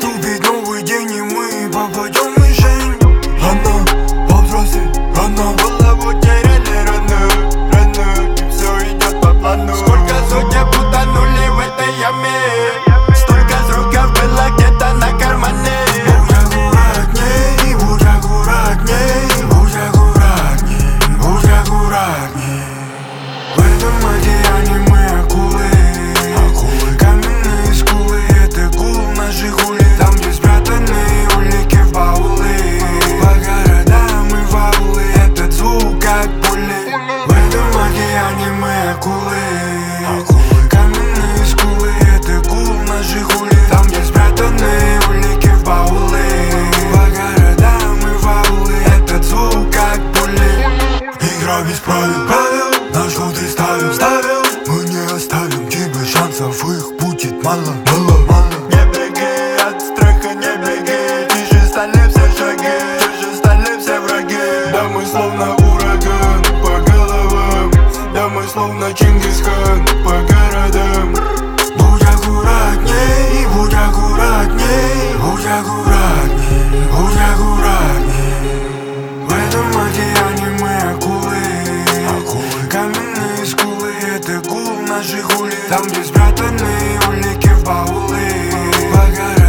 Наступит новый день, и мы попадем в мишень. Рано повзрослеть, рано голову теряли рано, и все идет по плану. Сколько судеб утонули в этой яме, столько сроков было где-то на кармане. Будь аккуратней, будь аккуратней, будь аккуратней. В этом океане мы акулы, каменные скулы, это гул на Жигули. Там, где спрятаны улики в баулы, по городам и в аулы, этот звук как пули. В этом океане мы акулы, каменные скулы, это гул на Жигули. Там, где спрятаны улики в баулы, по городам и в аулы, этот звук как пули. Игра без правил, на что ты ставил, мы не оставим тебе шансов, их будет мало. Не беги от страха, не беги, тише стали все шаги, тише стали все враги. Да мы словно ураган по головам, да мы словно Чингисхан по городам. Будь аккуратней, будь аккуратней, будь аккуратней, будь аккуратней. В этом океане мы акулы, каменные скулы, это гул на Жигули. Там, где спрятаны улики в баулы, по городам